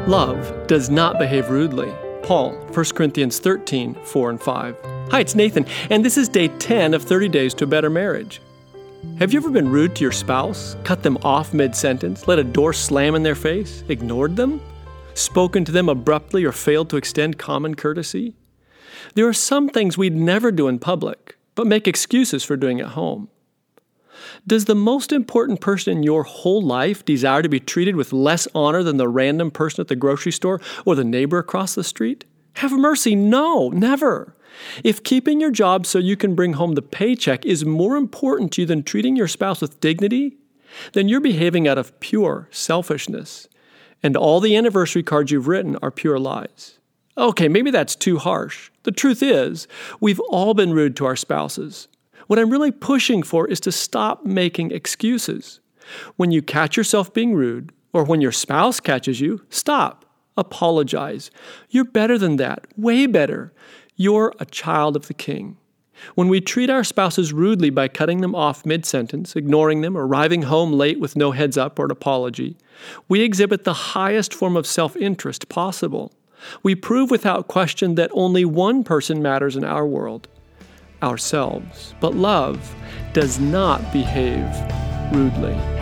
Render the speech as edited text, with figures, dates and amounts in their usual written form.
Love does not behave rudely. Paul, 1 Corinthians 13, 4 and 5. Hi, it's Nathan, and this is day 10 of 30 Days to a Better Marriage. Have you ever been rude to your spouse, cut them off mid-sentence, let a door slam in their face, ignored them, spoken to them abruptly, or failed to extend common courtesy? There are some things we'd never do in public, but make excuses for doing at home. Does the most important person in your whole life desire to be treated with less honor than the random person at the grocery store or the neighbor across the street? Have mercy, no, never. If keeping your job so you can bring home the paycheck is more important to you than treating your spouse with dignity, then you're behaving out of pure selfishness, and all the anniversary cards you've written are pure lies. Okay, maybe that's too harsh. The truth is, we've all been rude to our spouses. What I'm really pushing for is to stop making excuses. When you catch yourself being rude, or when your spouse catches you, stop. Apologize. You're better than that, way better. You're a child of the King. When we treat our spouses rudely by cutting them off mid-sentence, ignoring them, or arriving home late with no heads up or an apology, we exhibit the highest form of self-interest possible. We prove without question that only one person matters in our world, ourselves. But love does not behave rudely.